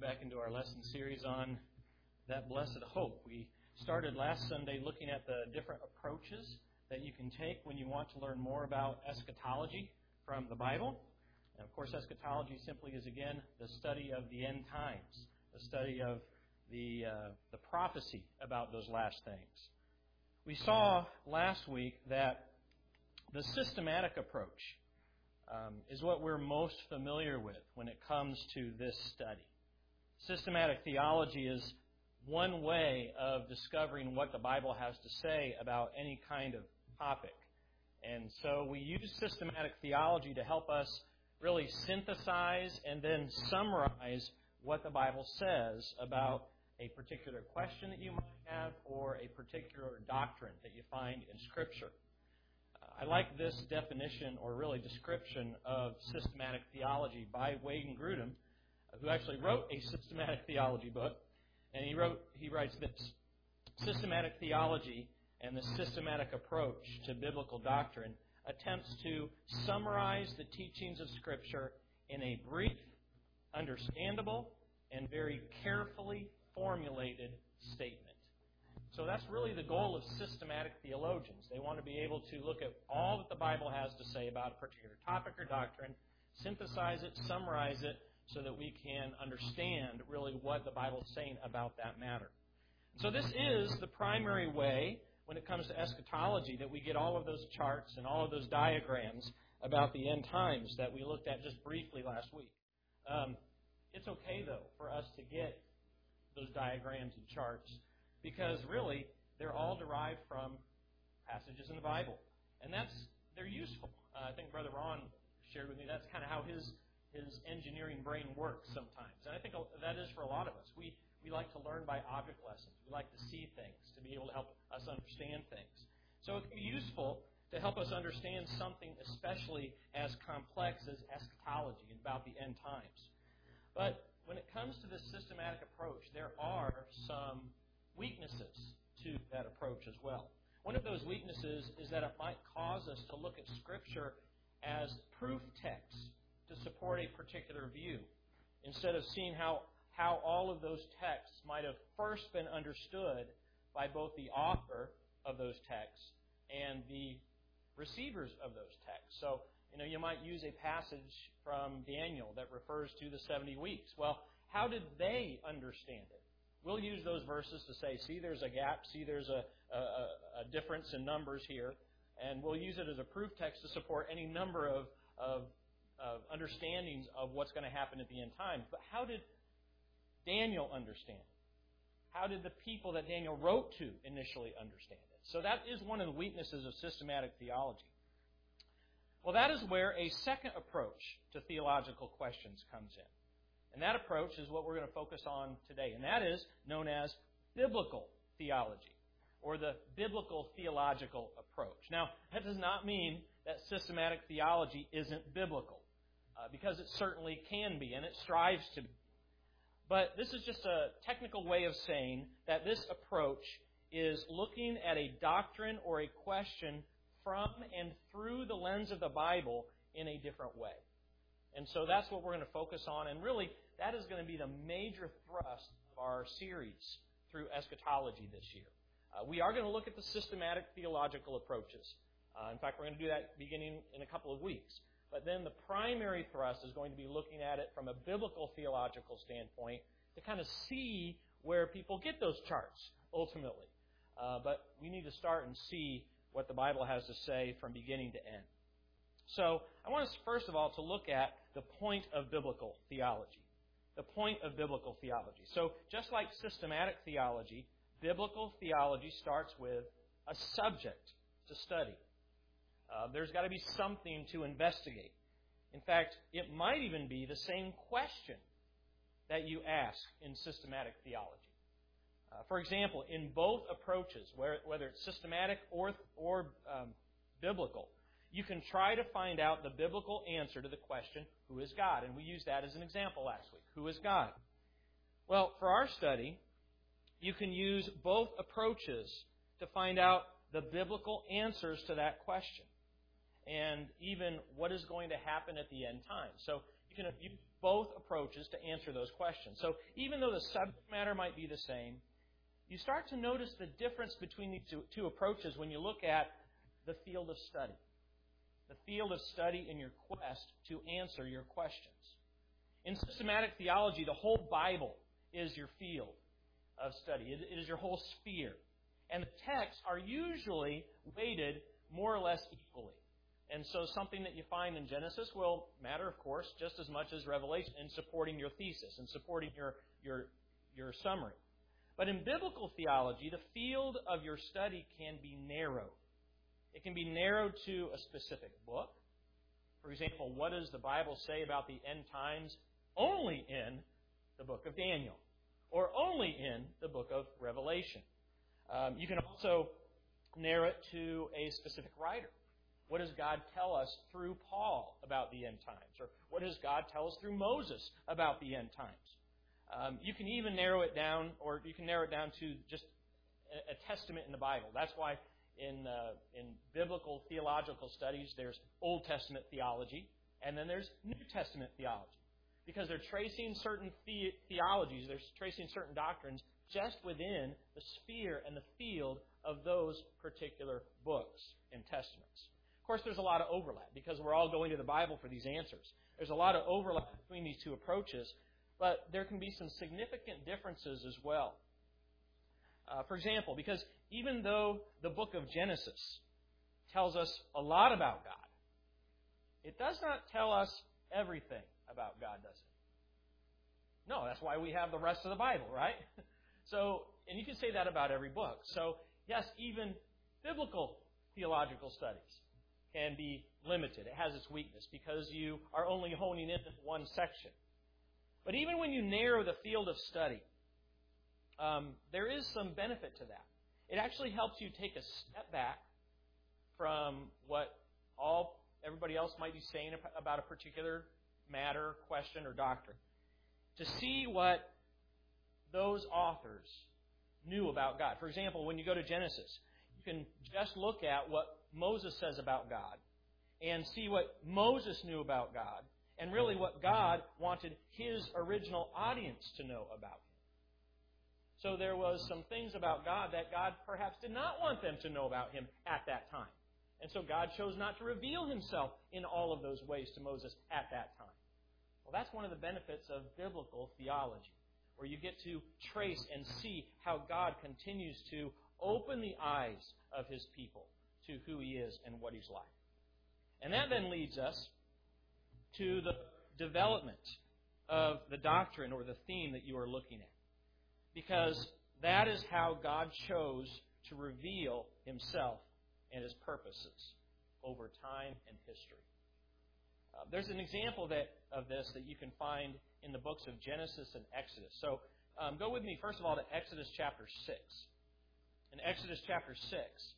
back into our lesson series on that blessed hope. We started last Sunday looking at the different approaches that you can take when you want to learn more about eschatology from the Bible. And of course, eschatology simply is, again, the study of the end times, the study of the prophecy about those last things. We saw last week that the systematic approach is what we're most familiar with when it comes to this study. Systematic theology is one way of discovering what the Bible has to say about any kind of topic. And so we use systematic theology to help us really synthesize and then summarize what the Bible says about a particular question that you might have or a particular doctrine that you find in Scripture. I like this definition, or really description, of systematic theology by Wayne Grudem, who actually wrote a systematic theology book. And he writes this: systematic theology and the systematic approach to biblical doctrine attempts to summarize the teachings of Scripture in a brief, understandable, and very carefully formulated statement. So that's really the goal of systematic theologians. They want to be able to look at all that the Bible has to say about a particular topic or doctrine, synthesize it, summarize it, so that we can understand really what the Bible is saying about that matter. So this is the primary way, when it comes to eschatology, that we get all of those charts and all of those diagrams about the end times that we looked at just briefly last week. It's okay, though, for us to get those diagrams and charts, because really they're all derived from passages in the Bible. And they're useful. I think Brother Ron shared with me that's kind of how his engineering brain works sometimes. And I think that is for a lot of us. We like to learn by object lessons. We like to see things, to be able to help us understand things. So it can be useful to help us understand something especially as complex as eschatology, about the end times. But when it comes to this systematic approach, there are some weaknesses to that approach as well. One of those weaknesses is that it might cause us to look at Scripture as proof texts to support a particular view, instead of seeing how all of those texts might have first been understood by both the author of those texts and the receivers of those texts. So, you might use a passage from Daniel that refers to the 70 weeks. Well, how did they understand it? We'll use those verses to say, see, there's a gap, see, there's a difference in numbers here, and we'll use it as a proof text to support any number of understandings of what's going to happen at the end times. But how did Daniel understand it? How did the people that Daniel wrote to initially understand it? So that is one of the weaknesses of systematic theology. Well, that is where a second approach to theological questions comes in. And that approach is what we're going to focus on today. And that is known as biblical theology, or the biblical theological approach. Now, that does not mean that systematic theology isn't biblical, because it certainly can be, and it strives to be. But this is just a technical way of saying that this approach is looking at a doctrine or a question from and through the lens of the Bible in a different way. And so that's what we're going to focus on, and really that is going to be the major thrust of our series through eschatology this year. We are going to look at the systematic theological approaches. In fact, we're going to do that beginning in a couple of weeks. But then the primary thrust is going to be looking at it from a biblical theological standpoint to kind of see where people get those charts, ultimately. But we need to start and see what the Bible has to say from beginning to end. So I want us, first of all, to look at the point of biblical theology. The point of biblical theology. So just like systematic theology, biblical theology starts with a subject to study. There's got to be something to investigate. In fact, it might even be the same question that you ask in systematic theology. For example, in both approaches, whether it's systematic or biblical, you can try to find out the biblical answer to the question, who is God? And we used that as an example last week. Who is God? Well, for our study, you can use both approaches to find out the biblical answers to that question, and even what is going to happen at the end time. So you both approaches to answer those questions. So even though the subject matter might be the same, you start to notice the difference between these two approaches when you look at the field of study. The field of study in your quest to answer your questions. In systematic theology, the whole Bible is your field of study. It is your whole sphere. And the texts are usually weighted more or less equally. And so something that you find in Genesis will matter, of course, just as much as Revelation in supporting your thesis and supporting your summary. But in biblical theology, the field of your study can be narrowed. It can be narrowed to a specific book. For example, what does the Bible say about the end times only in the book of Daniel or only in the book of Revelation? You can also narrow it to a specific writer. What does God tell us through Paul about the end times? Or what does God tell us through Moses about the end times? You can even narrow it down, or you can narrow it down to just a testament in the Bible. That's why in biblical theological studies, there's Old Testament theology, and then there's New Testament theology. Because they're tracing certain theologies, they're tracing certain doctrines just within the sphere and the field of those particular books and testaments. Of course, there's a lot of overlap because we're all going to the Bible for these answers. There's a lot of overlap between these two approaches, but there can be some significant differences as well. For example, because even though the book of Genesis tells us a lot about God, it does not tell us everything about God, does it? No, that's why we have the rest of the Bible, right? So, and you can say that about every book. So, yes, even biblical theological studies can be limited. It has its weakness because you are only honing in one section. But even when you narrow the field of study, there is some benefit to that. It actually helps you take a step back from what everybody else might be saying about a particular matter, question, or doctrine, to see what those authors knew about God. For example, when you go to Genesis, you can just look at what Moses says about God and see what Moses knew about God and really what God wanted his original audience to know about him. So there was some things about God that God perhaps did not want them to know about him at that time. And so God chose not to reveal himself in all of those ways to Moses at that time. Well, that's one of the benefits of biblical theology, where you get to trace and see how God continues to open the eyes of his people to who he is and what he's like. And that then leads us to the development of the doctrine or the theme that you are looking at. Because that is how God chose to reveal himself and his purposes over time and history. There's an example of this that you can find in the books of Genesis and Exodus. So go with me, first of all, to Exodus chapter 6. In Exodus chapter 6,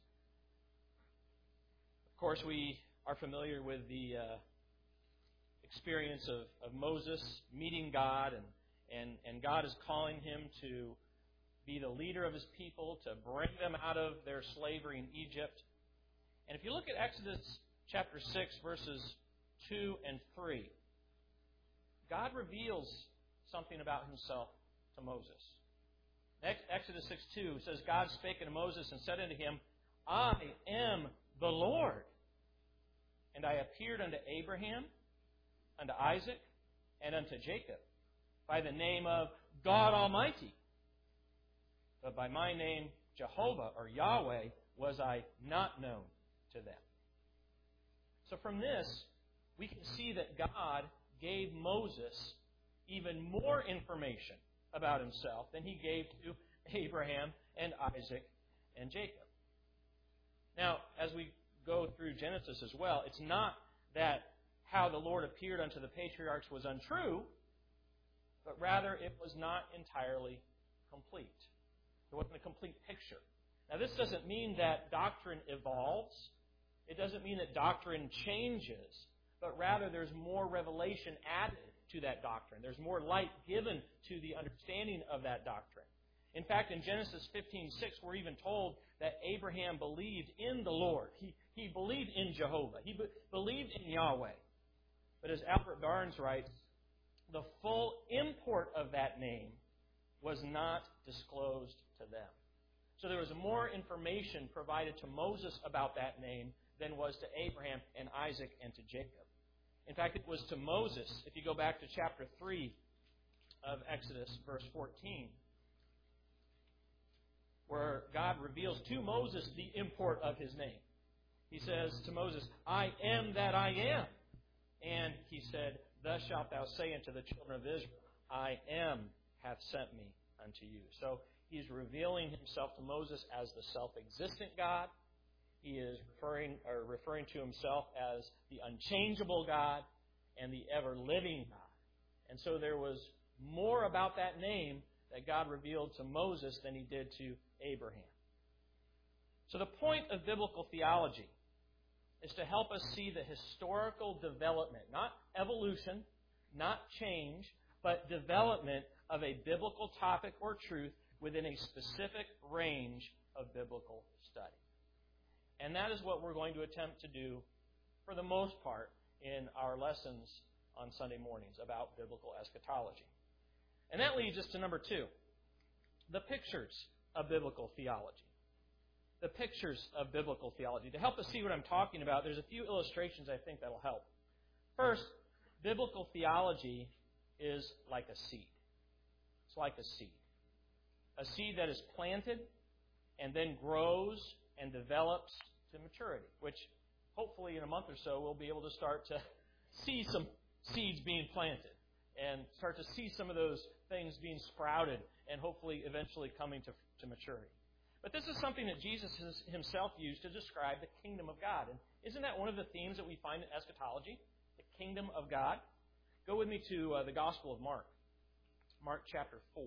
of course, we are familiar with the experience of Moses meeting God, and God is calling him to be the leader of his people, to bring them out of their slavery in Egypt. And if you look at Exodus chapter 6, verses 2 and 3, God reveals something about himself to Moses. Exodus 6:2 says, God spake unto Moses and said unto him, I am the Lord. And I appeared unto Abraham, unto Isaac, and unto Jacob by the name of God Almighty. But by my name, Jehovah or Yahweh, was I not known to them. So from this, we can see that God gave Moses even more information about himself than he gave to Abraham and Isaac and Jacob. Now, as we go through Genesis as well, it's not that how the Lord appeared unto the patriarchs was untrue, but rather it was not entirely complete. It wasn't a complete picture. Now, this doesn't mean that doctrine evolves. It doesn't mean that doctrine changes, but rather there's more revelation added to that doctrine. There's more light given to the understanding of that doctrine. In fact, in Genesis 15:6, we're even told that Abraham believed in the Lord. He believed in Jehovah. He believed in Yahweh. But as Albert Barnes writes, the full import of that name was not disclosed to them. So there was more information provided to Moses about that name than was to Abraham and Isaac and to Jacob. In fact, it was to Moses, if you go back to chapter 3 of Exodus, verse 14, where God reveals to Moses the import of his name. He says to Moses, I am that I am. And he said, Thus shalt thou say unto the children of Israel, I am hath sent me unto you. So he's revealing himself to Moses as the self-existent God. He is referring to himself as the unchangeable God and the ever-living God. And so there was more about that name that God revealed to Moses than he did to Abraham. So the point of biblical theology is to help us see the historical development, not evolution, not change, but development of a biblical topic or truth within a specific range of biblical study. And that is what we're going to attempt to do, for the most part, in our lessons on Sunday mornings about biblical eschatology. And that leads us to number 2, the pictures of biblical theology. The pictures of biblical theology. To help us see what I'm talking about, there's a few illustrations I think that will help. First, biblical theology is like a seed. It's like a seed. A seed that is planted and then grows and develops to maturity, which hopefully in a month or so we'll be able to start to see some seeds being planted and start to see some of those things being sprouted and hopefully eventually coming to maturity. But this is something that Jesus himself used to describe the kingdom of God. And isn't that one of the themes that we find in eschatology? The kingdom of God? Go with me to the Gospel of Mark. Mark chapter 4.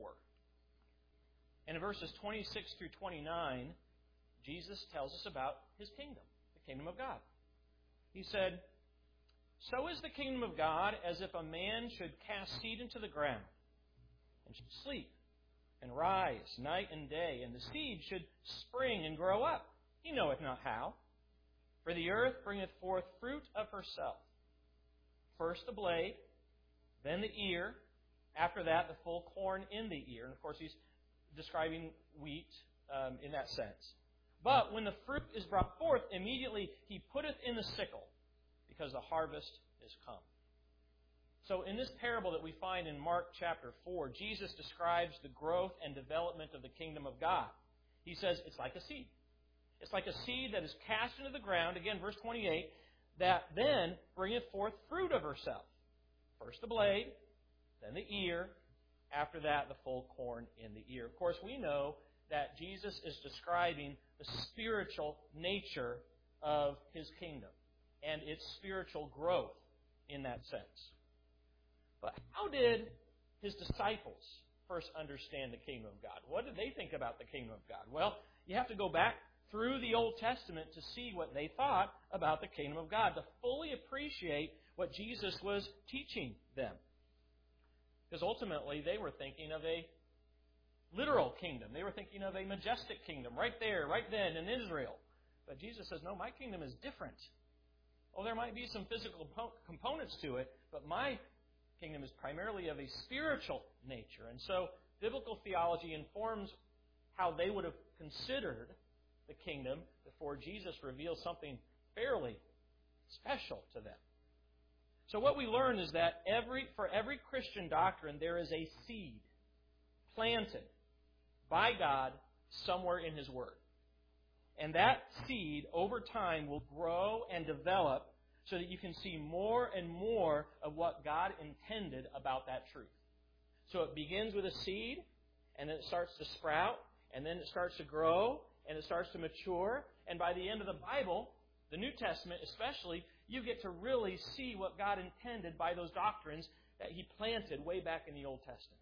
And in verses 26 through 29, Jesus tells us about his kingdom, the kingdom of God. He said, So is the kingdom of God as if a man should cast seed into the ground, and should sleep, and rise night and day, and the seed should spring and grow up. He knoweth not how. For the earth bringeth forth fruit of herself. First the blade, then the ear, after that the full corn in the ear. And of course he's describing wheat in that sense. But when the fruit is brought forth, immediately he putteth in the sickle, because the harvest is come. So in this parable that we find in Mark chapter 4, Jesus describes the growth and development of the kingdom of God. He says it's like a seed. It's like a seed that is cast into the ground, again, verse 28, that then bringeth forth fruit of herself. First the blade, then the ear, after that the full corn in the ear. Of course, we know that Jesus is describing the spiritual nature of his kingdom and its spiritual growth in that sense. But how did his disciples first understand the kingdom of God? What did they think about the kingdom of God? Well, you have to go back through the Old Testament to see what they thought about the kingdom of God, to fully appreciate what Jesus was teaching them. Because ultimately they were thinking of a literal kingdom. They were thinking of a majestic kingdom right there, right then in Israel. But Jesus says, no, my kingdom is different. Oh, there might be some physical components to it, but my kingdom is primarily of a spiritual nature. And so biblical theology informs how they would have considered the kingdom before Jesus reveals something fairly special to them. So what we learn is that for every Christian doctrine, there is a seed planted by God somewhere in His Word. And that seed, over time, will grow and develop so that you can see more and more of what God intended about that truth. So it begins with a seed, and then it starts to sprout, and then it starts to grow, and it starts to mature. And by the end of the Bible, the New Testament especially, you get to really see what God intended by those doctrines that He planted way back in the Old Testament.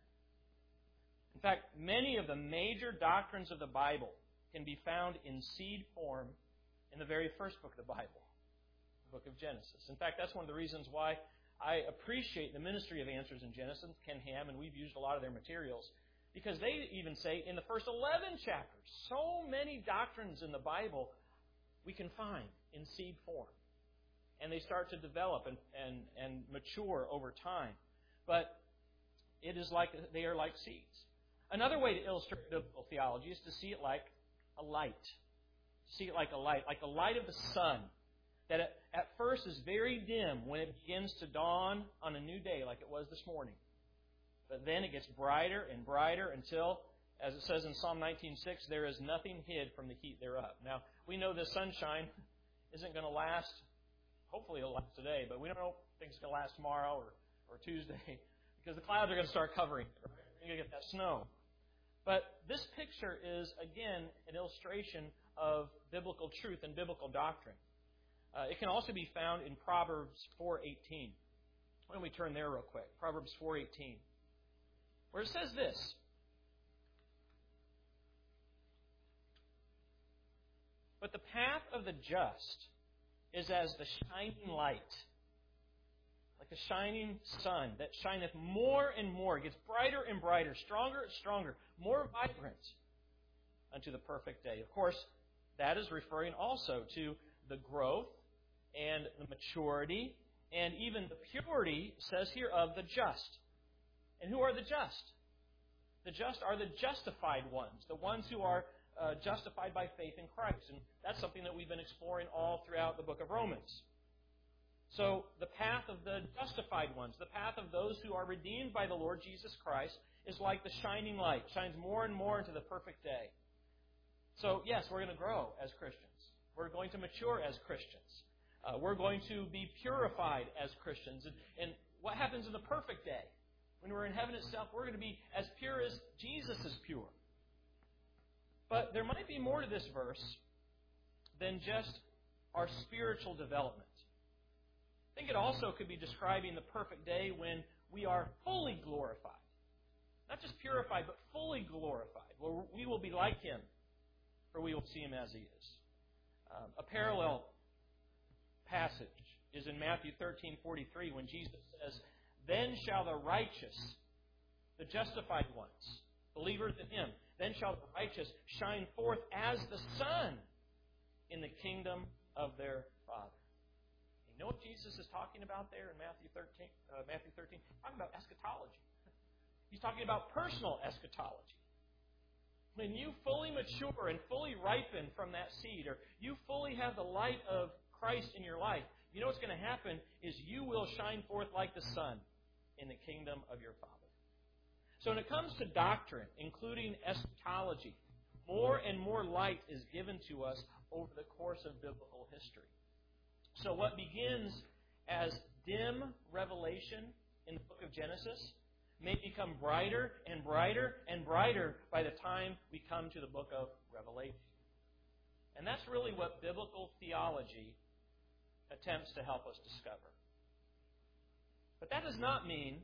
In fact, many of the major doctrines of the Bible can be found in seed form in the very first book of the Bible, the book of Genesis. In fact, that's one of the reasons why I appreciate the ministry of Answers in Genesis, Ken Ham, and we've used a lot of their materials, because they even say in the first 11 chapters, so many doctrines in the Bible we can find in seed form. And they start to develop and mature over time. But they are like seeds. Another way to illustrate biblical theology is to see it like a light. See it like a light of the sun, that at first is very dim when it begins to dawn on a new day like it was this morning. But then it gets brighter and brighter until, as it says in Psalm 19:6, there is nothing hid from the heat thereof. Now, we know this sunshine isn't going to last. Hopefully it'll last today, but we don't know if things are going to last tomorrow or Tuesday, because the clouds are going to start covering it. Right? You're going to get that snow. But this picture is, again, an illustration of biblical truth and biblical doctrine. It can also be found in Proverbs 4:18. Why don't we turn there real quick? Proverbs 4:18, where it says this: "But the path of the just is as the shining light, like a shining sun that shineth more and more, gets brighter and brighter, stronger and stronger, more vibrant unto the perfect day." Of course, that is referring also to the growth and the maturity and even the purity, says here, of the just. And who are the just? The just are the justified ones, the ones who are justified by faith in Christ. And that's something that we've been exploring all throughout the book of Romans. So the path of the justified ones, the path of those who are redeemed by the Lord Jesus Christ, is like the shining light, shines more and more into the perfect day. So yes, we're going to grow as Christians. We're going to mature as Christians. We're going to be purified as Christians. And what happens in the perfect day? When we're in heaven itself, we're going to be as pure as Jesus is pure. But there might be more to this verse than just our spiritual development. I think it also could be describing the perfect day when we are fully glorified. Not just purified, but fully glorified. Where we will be like Him, for we will see Him as He is. A parallel passage is in Matthew 13:43, when Jesus says, "Then shall the righteous, the justified ones, believers in Him, then shall the righteous shine forth as the sun in the kingdom of their Father." You know what Jesus is talking about there in Matthew 13? He's talking about eschatology. He's talking about personal eschatology. When you fully mature and fully ripen from that seed, or you fully have the light of Christ in your life, you know what's going to happen is you will shine forth like the sun in the kingdom of your Father. So when it comes to doctrine, including eschatology, more and more light is given to us over the course of biblical history. So what begins as dim revelation in the book of Genesis may become brighter and brighter and brighter by the time we come to the book of Revelation. And that's really what biblical theology attempts to help us discover. But that does not mean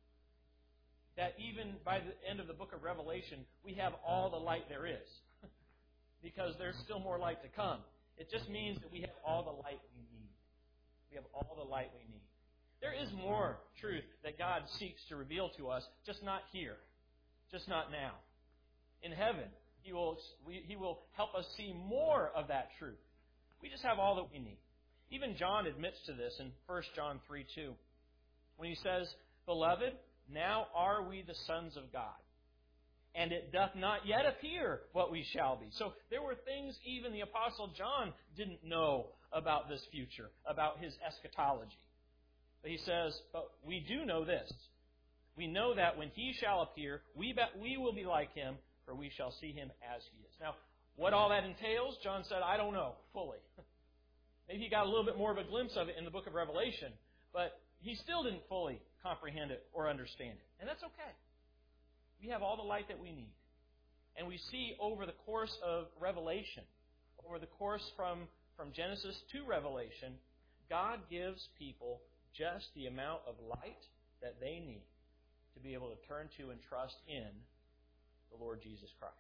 that even by the end of the book of Revelation, we have all the light there is. Because there's still more light to come. It just means that we have all the light we need. We have all the light we need. There is more truth that God seeks to reveal to us, just not here, just not now. In heaven, He will help us see more of that truth. We just have all that we need. Even John admits to this in 1 John 3:2, when he says, "Beloved, now are we the sons of God, and it doth not yet appear what we shall be." So there were things even the Apostle John didn't know about this future, about his eschatology. But he says, "But we do know this. We know that when He shall appear, we will be like Him, for we shall see Him as He is." Now, what all that entails, John said, I don't know fully. Maybe he got a little bit more of a glimpse of it in the book of Revelation, but he still didn't fully comprehend it or understand it. And that's okay. We have all the light that we need. And we see over the course of Revelation, over the course from Genesis to Revelation, God gives people just the amount of light that they need to be able to turn to and trust in the Lord Jesus Christ.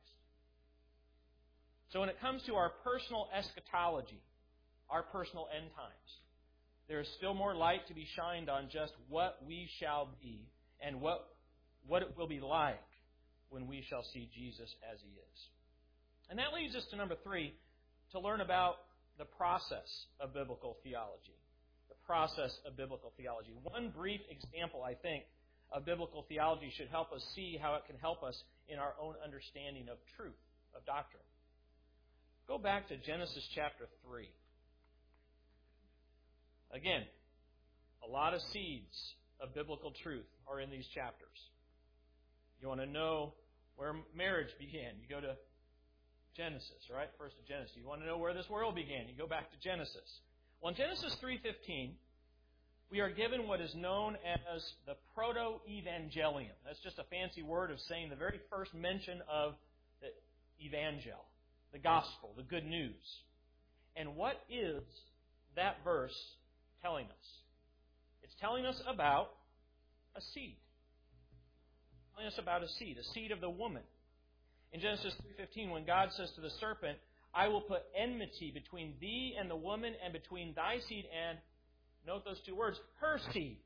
So when it comes to our personal eschatology, our personal end times, there is still more light to be shined on just what we shall be and what it will be like when we shall see Jesus as He is. And that leads us to number 3, to learn about the process of biblical theology. The process of biblical theology. One brief example, I think, of biblical theology should help us see how it can help us in our own understanding of truth, of doctrine. Go back to Genesis chapter 3. Again, a lot of seeds of biblical truth are in these chapters. You want to know where marriage began, you go to Genesis, right? First of Genesis. You want to know where this world began, you go back to Genesis. Well, in Genesis 3:15, we are given what is known as the proto-evangelium. That's just a fancy word of saying the very first mention of the evangel, the gospel, the good news. And what is that verse telling us? It's telling us about a seed. It's telling us about a seed of the woman. In Genesis 3:15, when God says to the serpent, I will put enmity between thee and the woman, and between thy seed and, note those two words, her seed.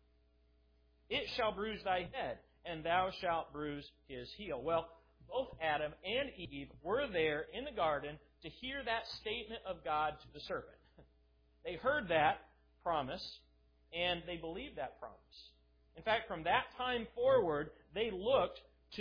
It shall bruise thy head, and thou shalt bruise his heel. Well, both Adam and Eve were there in the garden to hear that statement of God to the serpent. They heard that promise, and they believed that promise. In fact, from that time forward, they looked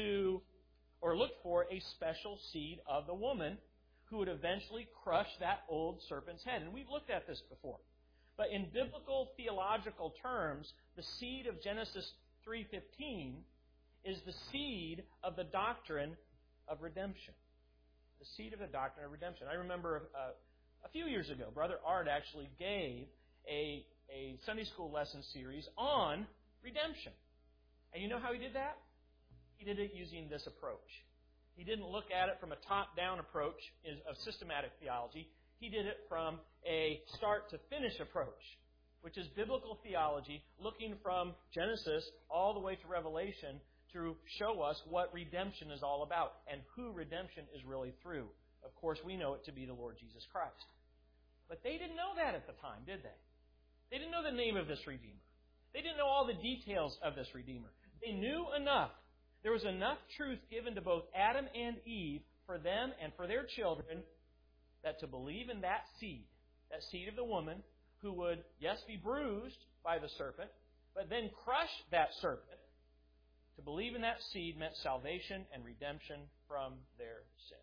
for a special seed of the woman who would eventually crush that old serpent's head. And we've looked at this before. But in biblical theological terms, the seed of Genesis 3:15 is the seed of the doctrine of redemption. The seed of the doctrine of redemption. I remember a few years ago, Brother Art actually gave a Sunday school lesson series on redemption. And you know how he did that? He did it using this approach. He didn't look at it from a top-down approach of systematic theology. He did it from a start-to-finish approach, which is biblical theology, looking from Genesis all the way to Revelation to show us what redemption is all about and who redemption is really through. Of course, we know it to be the Lord Jesus Christ. But they didn't know that at the time, did they? They didn't know the name of this Redeemer. They didn't know all the details of this Redeemer. They knew enough. There was enough truth given to both Adam and Eve for them and for their children that to believe in that seed of the woman, who would, yes, be bruised by the serpent, but then crush that serpent, to believe in that seed meant salvation and redemption from their sin.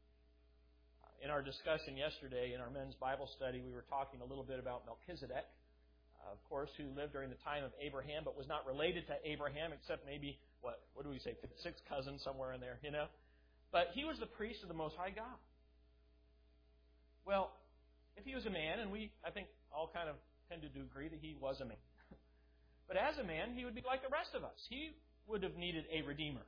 In our discussion yesterday in our men's Bible study, we were talking a little bit about Melchizedek, of course, who lived during the time of Abraham, but was not related to Abraham, except maybe, what do we say, sixth cousin somewhere in there, you know? But he was the priest of the Most High God. Well, if he was a man, and we, I think, all kind of tended to agree that he was a man. But as a man, he would be like the rest of us. He would have needed a Redeemer.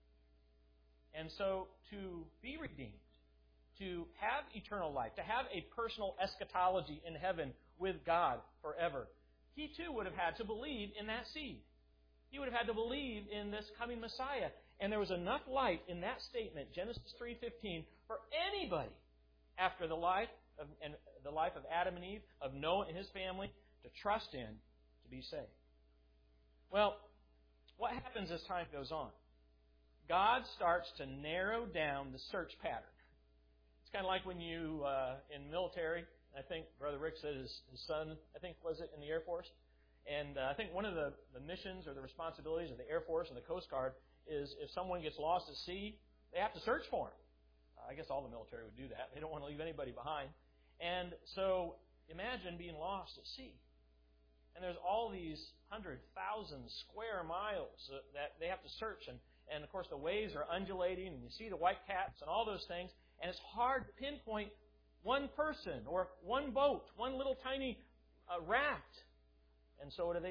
And so, to be redeemed, to have eternal life, to have a personal eschatology in heaven with God forever, he too would have had to believe in that seed. He would have had to believe in this coming Messiah. And there was enough light in that statement, Genesis 3:15, for anybody after the life of Adam and Eve, of Noah and his family, to trust in, to be saved. Well, what happens as time goes on? God starts to narrow down the search pattern. It's kind of like when you, in military, I think Brother Rick said his son, I think, was it in the Air Force? And I think one of the missions or the responsibilities of the Air Force and the Coast Guard is if someone gets lost at sea, they have to search for him. I guess all the military would do that. They don't want to leave anybody behind. And so imagine being lost at sea. And there's all these 100,000 square miles that they have to search. And of course, the waves are undulating, and you see the white caps and all those things. And it's hard to pinpoint one person or one boat, one little tiny raft. And so what do?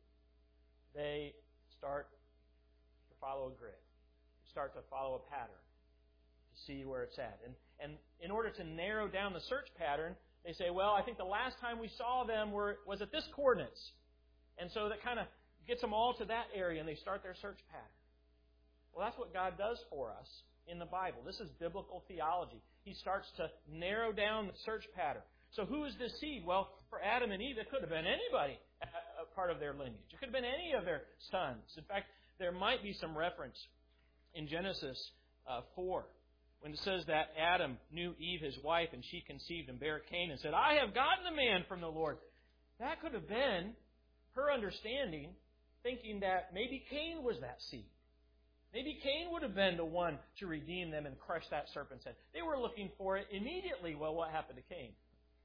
They start to follow a grid. They start to follow a pattern to see where it's at. And in order to narrow down the search pattern, they say, well, I think the last time we saw them was at this coordinates. And so that kind of gets them all to that area, and they start their search pattern. Well, that's what God does for us in the Bible. This is biblical theology. He starts to narrow down the search pattern. So who is this seed? Well, for Adam and Eve, it could have been anybody, a part of their lineage. It could have been any of their sons. In fact, there might be some reference in Genesis 4 when it says that Adam knew Eve, his wife, and she conceived and bare Cain and said, I have gotten a man from the Lord. That could have been her understanding thinking that maybe Cain was that seed. Maybe Cain would have been the one to redeem them and crush that serpent's head. They were looking for it immediately. Well, what happened to Cain?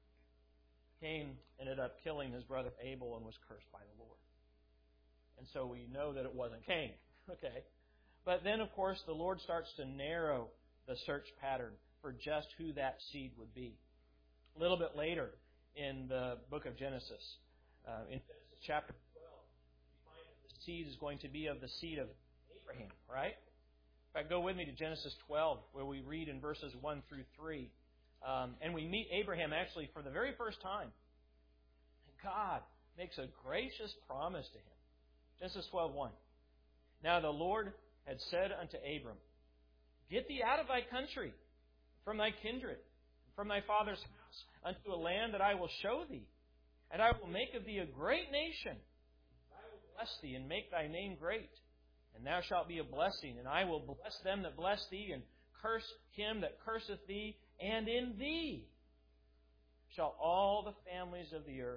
Cain ended up killing his brother Abel and was cursed by the Lord. And so we know that it wasn't Cain. Okay. But then, of course, the Lord starts to narrow the search pattern for just who that seed would be. A little bit later in the book of Genesis, in Genesis chapter 12, we find that the seed is going to be of the seed of Abraham, right? In fact, go with me to Genesis 12, where we read in verses 1 through 3. And we meet Abraham actually for the very first time. And God makes a gracious promise to him. Genesis 12:1. Now the Lord had said unto Abram, Get thee out of thy country, from thy kindred, from thy father's house, unto a land that I will show thee. And I will make of thee a great nation. I will bless thee and make thy name great. And thou shalt be a blessing, and I will bless them that bless thee, and curse him that curseth thee, and in thee shall all the families of the earth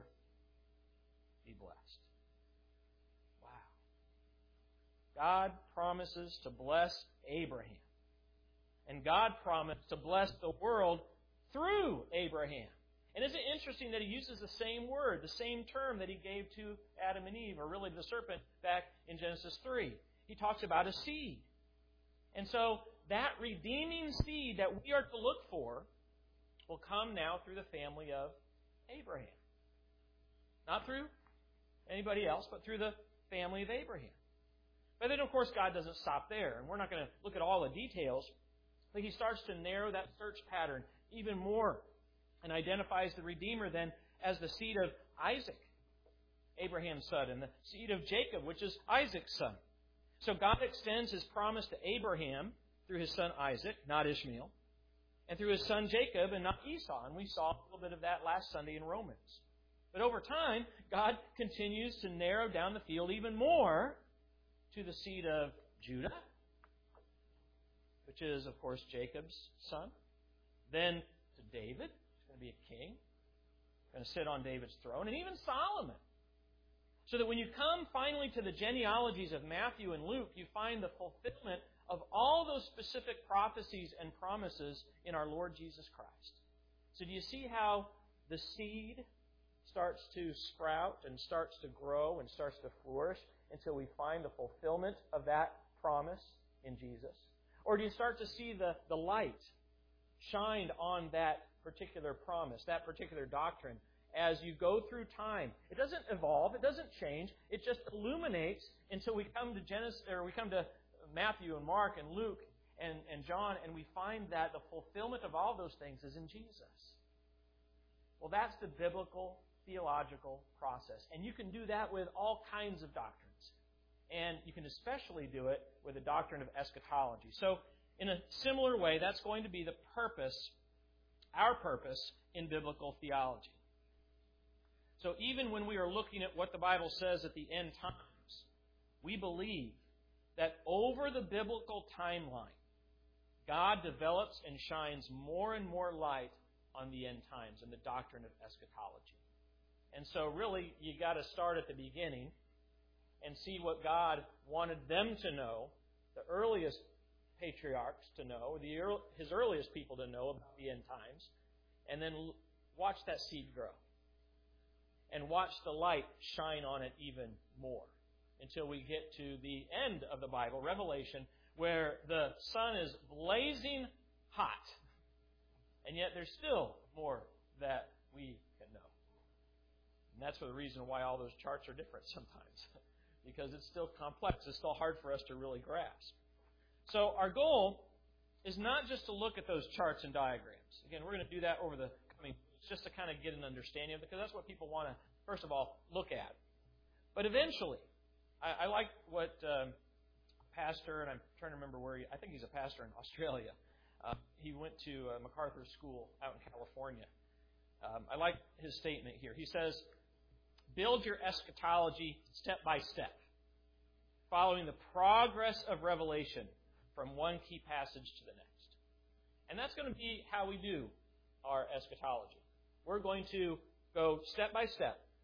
be blessed. Wow. God promises to bless Abraham. And God promised to bless the world through Abraham. And isn't it interesting that he uses the same word, the same term that he gave to Adam and Eve, or really the serpent, back in Genesis 3. He talks about a seed. And so that redeeming seed that we are to look for will come now through the family of Abraham. Not through anybody else, but through the family of Abraham. But then, of course, God doesn't stop there. And we're not going to look at all the details. But he starts to narrow that search pattern even more and identifies the Redeemer then as the seed of Isaac, Abraham's son, and the seed of Jacob, which is Isaac's son. So God extends His promise to Abraham through his son Isaac, not Ishmael, and through his son Jacob and not Esau. And we saw a little bit of that last Sunday in Romans. But over time, God continues to narrow down the field even more to the seed of Judah, which is, of course, Jacob's son. Then to David, who's going to be a king, going to sit on David's throne, and even Solomon. So that when you come finally to the genealogies of Matthew and Luke, you find the fulfillment of all those specific prophecies and promises in our Lord Jesus Christ. So do you see how the seed starts to sprout and starts to grow and starts to flourish until we find the fulfillment of that promise in Jesus? Or do you start to see the light shined on that particular promise, that particular doctrine, as you go through time? It doesn't evolve, it doesn't change, it just illuminates until we come to Genesis, or we come to Matthew and Mark and Luke and John, and we find that the fulfillment of all those things is in Jesus. Well, that's the biblical theological process. And you can do that with all kinds of doctrines. And you can especially do it with the doctrine of eschatology. So, in a similar way, that's going to be the purpose, our purpose, in biblical theology. So even when we are looking at what the Bible says at the end times, we believe that over the biblical timeline, God develops and shines more and more light on the end times and the doctrine of eschatology. And so really, you got to start at the beginning and see what God wanted them to know, the earliest patriarchs to know, His earliest people to know about the end times, and then watch that seed grow. And watch the light shine on it even more until we get to the end of the Bible, Revelation, where the sun is blazing hot. And yet there's still more that we can know. And that's the reason why all those charts are different sometimes. Because it's still complex. It's still hard for us to really grasp. So our goal is not just to look at those charts and diagrams. Again, we're going to do that over the coming weeks just to kind of get an understanding of it, because that's what people want to, first of all, look at. But eventually, I like what pastor, and I'm trying to remember where I think he's a pastor in Australia. He went to MacArthur School out in California. I like his statement here. He says, build your eschatology step by step, following the progress of Revelation from one key passage to the next. And that's going to be how we do our eschatology. We're going to go step by step,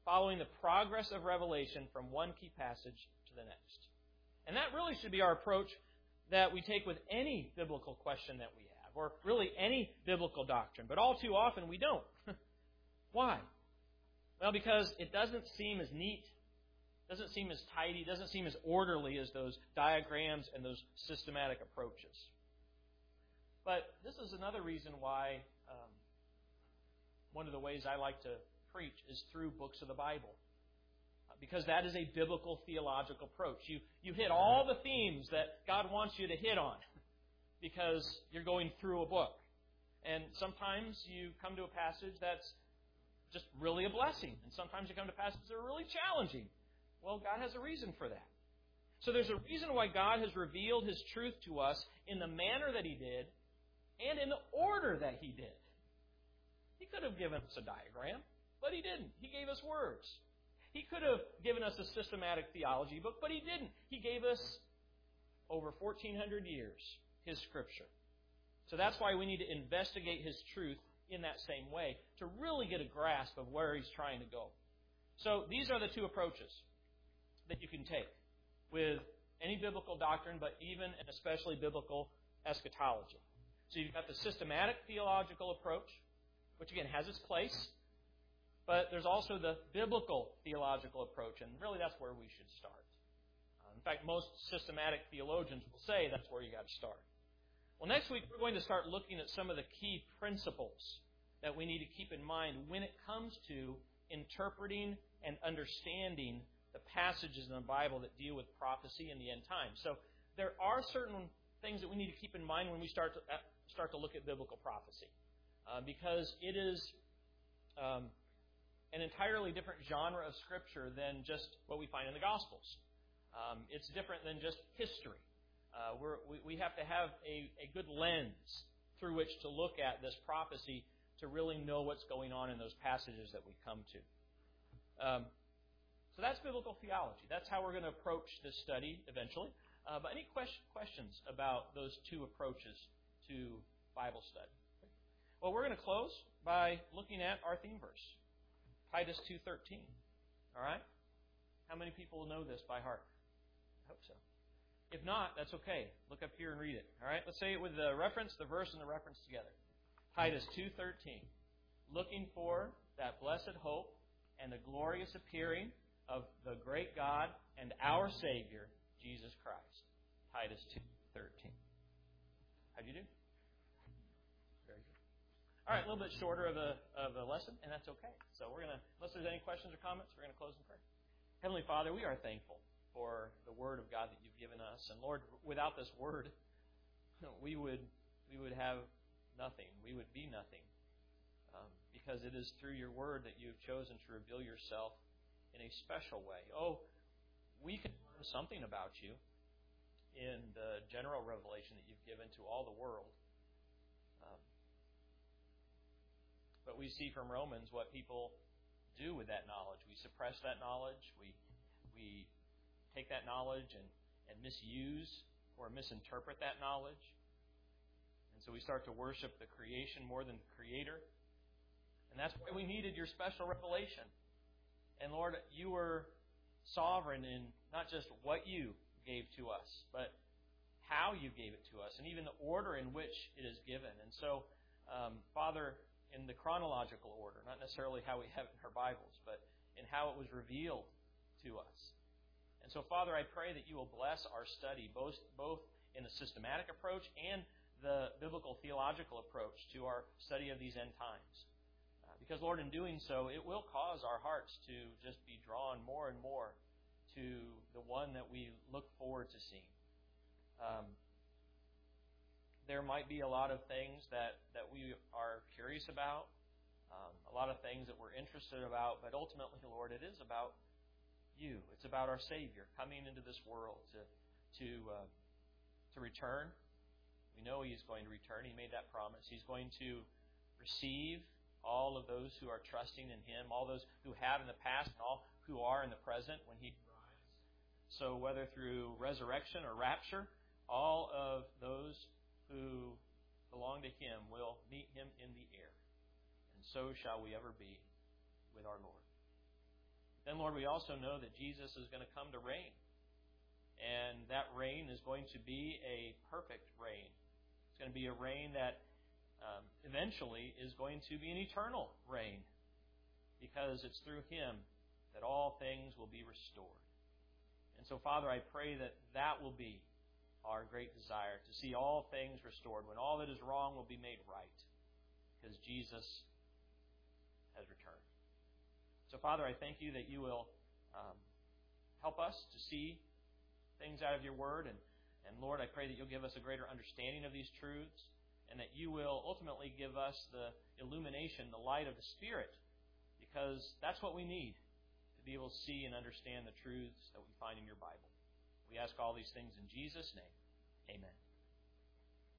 following the progress of revelation from one key passage to the next. And that really should be our approach that we take with any biblical question that we have, or really any biblical doctrine. But all too often we don't. Why? Well, because it doesn't seem as neat, doesn't seem as tidy, doesn't seem as orderly as those diagrams and those systematic approaches. But this is another reason why one of the ways I like to preach is through books of the Bible. Because that is a biblical theological approach. You hit all the themes that God wants you to hit on because you're going through a book. And sometimes you come to a passage that's just really a blessing. And sometimes you come to passages that are really challenging. Well, God has a reason for that. So there's a reason why God has revealed His truth to us in the manner that He did and in the order that He did. He could have given us a diagram, but He didn't. He gave us words. He could have given us a systematic theology book, but He didn't. He gave us, over 1,400 years, His Scripture. So that's why we need to investigate His truth in that same way to really get a grasp of where He's trying to go. So these are the two approaches that you can take with any biblical doctrine, but even and especially biblical eschatology. So you've got the systematic theological approach, which again has its place. But there's also the biblical theological approach, and really that's where we should start. In fact, most systematic theologians will say that's where you got to start. Well, next week we're going to start looking at some of the key principles that we need to keep in mind when it comes to interpreting and understanding the passages in the Bible that deal with prophecy in the end times. So there are certain things that we need to keep in mind when we start to look at biblical prophecy, because it is an entirely different genre of Scripture than just what we find in the Gospels. It's different than just history. We have to have a good lens through which to look at this prophecy to really know what's going on in those passages that we come to. So that's biblical theology. That's how we're going to approach this study eventually. But any questions about those two approaches to Bible study? Well, we're going to close by looking at our theme verse. Titus 2:13. All right? How many people know this by heart? I hope so. If not, that's okay. Look up here and read it. All right? Let's say it with the reference, the verse, and the reference together. Titus 2:13. Looking for that blessed hope and the glorious appearing of the great God and our Savior, Jesus Christ. Titus 2:13. How'd you do? Very good. All right, a little bit shorter of a lesson, and that's okay. So we're going to, unless there's any questions or comments, we're going to close in prayer. Heavenly Father, we are thankful for the Word of God that You've given us. And Lord, without this Word, we would have nothing. We would be nothing. Because it is through Your Word that You've chosen to reveal Yourself in a special way. Oh, we can learn something about You in the general revelation that You've given to all the world. But we see from Romans what people do with that knowledge. We suppress that knowledge. We take that knowledge and misuse or misinterpret that knowledge. And so we start to worship the creation more than the Creator. And that's why we needed Your special revelation. And Lord, You were sovereign in not just what You gave to us, but how You gave it to us, and even the order in which it is given. And so, Father, in the chronological order, not necessarily how we have it in our Bibles, but in how it was revealed to us. And so, Father, I pray that You will bless our study, both in the systematic approach and the biblical theological approach to our study of these end times. Because, Lord, in doing so, it will cause our hearts to just be drawn more and more to the one that we look forward to seeing. There might be a lot of things that we are curious about, a lot of things that we're interested about, but ultimately, Lord, it is about You. It's about our Savior coming into this world to return. We know He is going to return. He made that promise. He's going to receive all of those who are trusting in Him, all those who have in the past, and all who are in the present when He arrives. So whether through resurrection or rapture, all of those who belong to Him will meet Him in the air. And so shall we ever be with our Lord. Then, Lord, we also know that Jesus is going to come to reign. And that reign is going to be a perfect reign. It's going to be a reign that eventually is going to be an eternal reign, because it's through Him that all things will be restored. And so, Father, I pray that that will be our great desire, to see all things restored, when all that is wrong will be made right, because Jesus has returned. So, Father, I thank you that you will help us to see things out of your Word. And Lord, I pray that you'll give us a greater understanding of these truths, and that you will ultimately give us the illumination, the light of the Spirit, because that's what we need to be able to see and understand the truths that we find in your Bible. We ask all these things in Jesus' name. Amen.